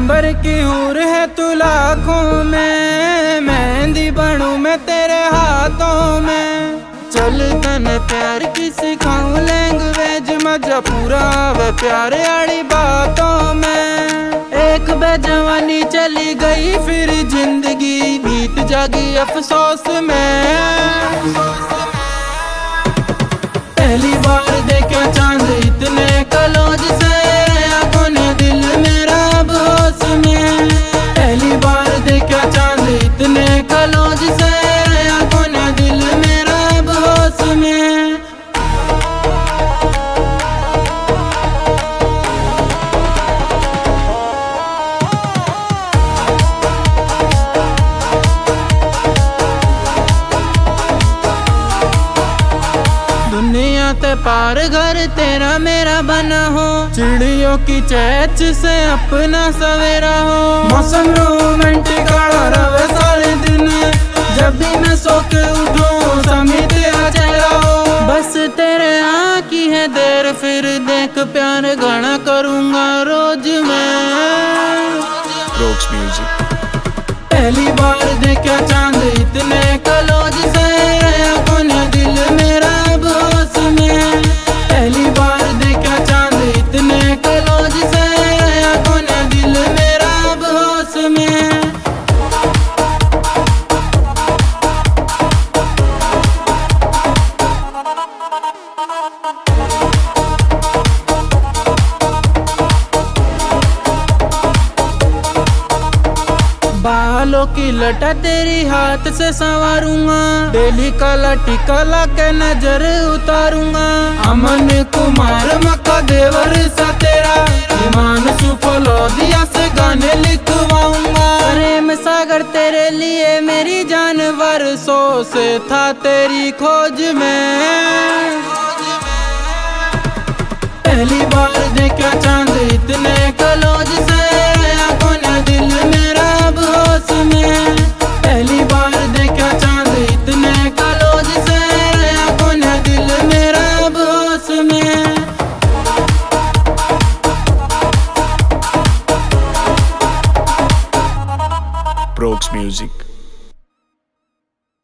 अंबर की हूर है तू लाखों में, मेहंदी बनूं मैं तेरे हाथों में। चल तने प्यार की सिखाऊं लैंग्वेज, मजा पूरा आवे प्यार आड़ी बातों में। एक बेजवानी चली गई फिर जिंदगी बीत जागी अफसोस में। पहली बार देखा चांद इतने क्लोज से, आंखों ने दिल मेरा अब होश में। पहली बार देखा चांद इतने क्लोज से, आंखों ने दिल मेरा अब होश में। दुनिया ते पार घर तेरा मेरा बना हो, चिड़ियों की चहच से अपना सवेरा हो। मौसम रोमांटिक रवे सारे दिन, जब भी मैं सो के उठूं समी तेरा चेहरा हो। बस तेरे की है देर फिर देख प्यार गाना करूंगा रोज मैं। Rocks Music। पहली बार देखा चांद इतने क्लोज से, आंखों ने दिल मेरा अब होश में। पहली बार देखा चांद इतने क्लोज से, आंखों ने दिल मेरा अब होश में। बालों की लटा तेरी हाथ से संवारूंगा, डेली काला टीका ला के नजर उतारूंगा। अमन कुमार मक्का देवर सा तेरा, ईमान सुफलोदिया से गाने लिखवाऊंगा। प्रेम सागर तेरे लिए मेरी जान वर्षों से था तेरी खोज में। पहली बार देखा चांद इतने क्लोज से, आंखों ने दिल मेरा अब होश में। पहली बार देखा चांद इतने क्लोज से, आंखों ने दिल मेरा अब होश में। Rocks Music।